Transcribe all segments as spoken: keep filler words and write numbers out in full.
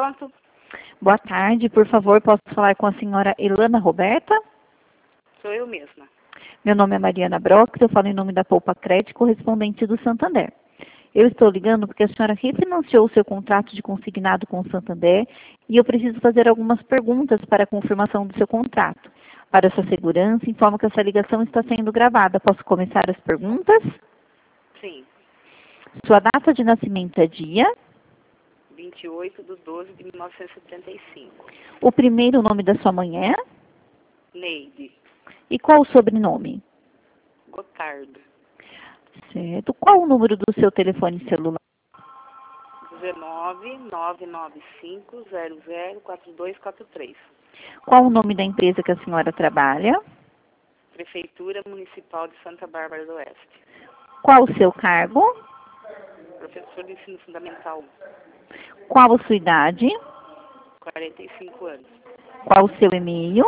Pronto. Boa tarde, por favor, posso falar com a senhora Elana Roberta? Sou eu mesma. Meu nome é Mariana Brox, eu falo em nome da Poupa Crédito, correspondente do Santander. Eu estou ligando porque a senhora refinanciou o seu contrato de consignado com o Santander e eu preciso fazer algumas perguntas para a confirmação do seu contrato. Para sua segurança, informo que essa ligação está sendo gravada. Posso começar as perguntas? Sim. Sua data de nascimento é dia? vinte e oito de doze de mil novecentos e setenta e cinco. O primeiro nome da sua mãe é? Neide. E qual o sobrenome? Gotardo. Certo. Qual o número do seu telefone celular? dezenove, nove nove cinco, zero zero, quatro dois quatro três. Qual o nome da empresa que a senhora trabalha? Prefeitura Municipal de Santa Bárbara do Oeste. Qual o seu cargo? Professor de ensino fundamental, Qual a sua idade? quarenta e cinco anos. Qual o seu e-mail?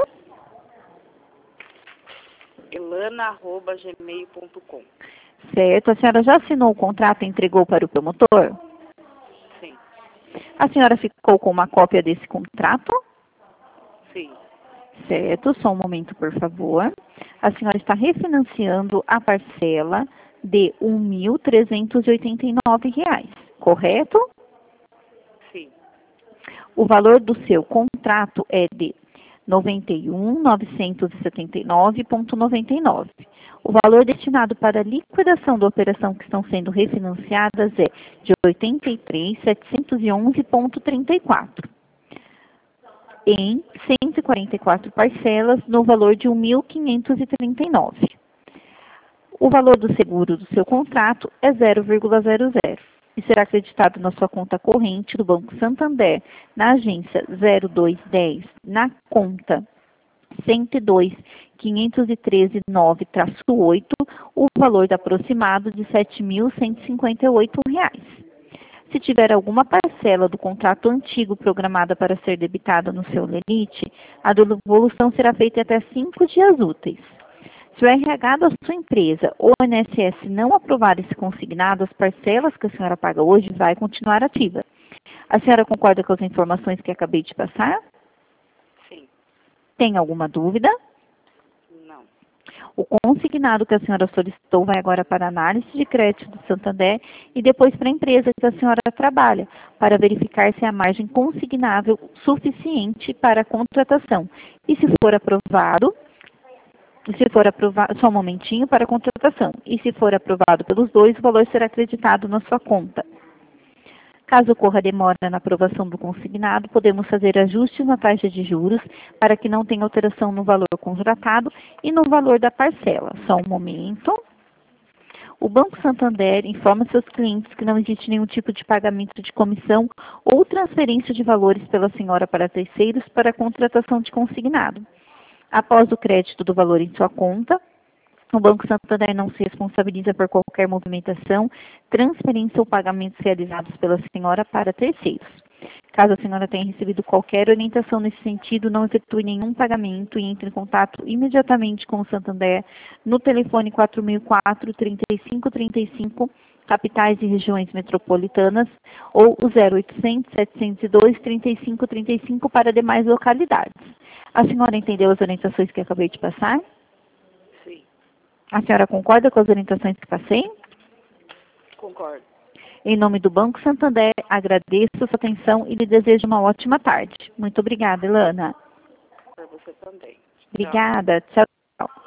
elana arroba gmail ponto com. Certo. A senhora já assinou o contrato e entregou para o promotor? Sim. A senhora ficou com uma cópia desse contrato? Sim. Certo. Só um momento, por favor. A senhora está refinanciando a parcela de um mil trezentos e oitenta e nove reais, correto? Sim. O valor do seu contrato é de noventa e um mil novecentos e setenta e nove reais e noventa e nove centavos. O valor destinado para a liquidação da operação que estão sendo refinanciadas é de oitenta e três mil setecentos e onze reais e trinta e quatro centavos, em cento e quarenta e quatro parcelas no valor de um mil quinhentos e trinta e nove reais. O valor do seguro do seu contrato é zero vírgula zero zero e será acreditado na sua conta corrente do Banco Santander, na agência zero dois dez, na conta cento e dois, quinhentos e treze, nove traço oito, o valor aproximado de sete mil cento e cinquenta e oito reais. Se tiver alguma parcela do contrato antigo programada para ser debitada no seu limite, a devolução será feita até cinco dias úteis. Se o R H da sua empresa ou o I N S S não aprovar esse consignado, as parcelas que a senhora paga hoje vai continuar ativa. A senhora concorda com as informações que acabei de passar? Sim. Tem alguma dúvida? Não. O consignado que a senhora solicitou vai agora para a análise de crédito do Santander e depois para a empresa que a senhora trabalha, para verificar se a margem consignável suficiente para a contratação. E se for aprovado, se for aprovado, só um momentinho para a contratação. E se for aprovado pelos dois, o valor será acreditado na sua conta. Caso ocorra demora na aprovação do consignado, podemos fazer ajustes na taxa de juros para que não tenha alteração no valor contratado e no valor da parcela. Só um momento. O Banco Santander informa seus clientes que não existe nenhum tipo de pagamento de comissão ou transferência de valores pela senhora para terceiros para a contratação de consignado. Após o crédito do valor em sua conta, o Banco Santander não se responsabiliza por qualquer movimentação, transferência ou pagamentos realizados pela senhora para terceiros. Caso a senhora tenha recebido qualquer orientação nesse sentido, não efetue nenhum pagamento e entre em contato imediatamente com o Santander no telefone quatro mil e quatro, trinta e cinco trinta e cinco, capitais e regiões metropolitanas, ou o zero oitocentos, setecentos e dois, trinta e cinco trinta e cinco para demais localidades. A senhora entendeu as orientações que acabei de passar? Sim. A senhora concorda com as orientações que passei? Concordo. Em nome do Banco Santander, agradeço a sua atenção e lhe desejo uma ótima tarde. Muito obrigada, Elana. Para você também. Tchau. Obrigada. Tchau.